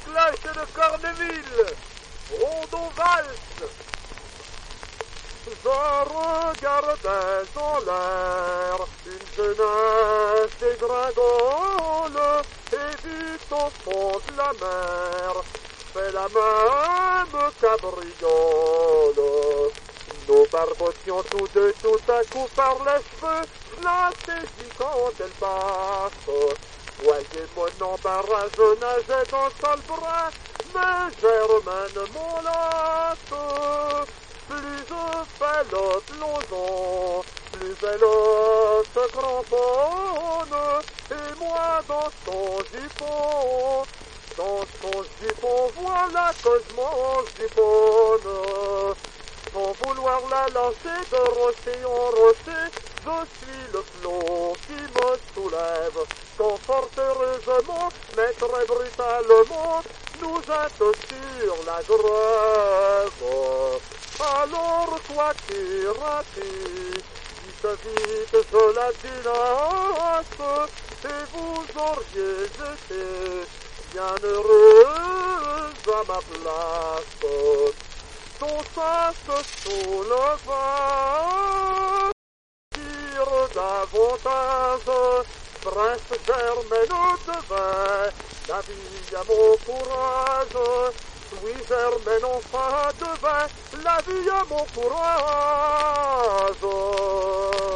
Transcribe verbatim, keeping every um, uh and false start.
cloches de Corneville, rondeau valse. Je regardais en l'air une jeunesse dégringole et vite au fond de la mer fait la même cabriole. Nous barbotions tous deux tout à coup par les cheveux, je la saisis quand elle passe. Voyez mon embarras, je nageais dans le sale bras, mais Germaine mon lasse. Plus je fais le plongeon, plus elle se cramponne, et moi dans son jupon, dans son jupon, voilà que je m'en juponne. Sans vouloir la lancer de rocher en rocher, je suis le flot qui me soulève, quand fort heureusement, mais très brutalement, nous êtes sur la grève. Alors toi qui ratis, dites vite je la dinasse, et vous auriez été bien heureuse à ma place. Son sein se souleva, tire davantage, bref Germaine devait la vie à mon courage. Oui, Germaine enfin devait la vie à mon courage.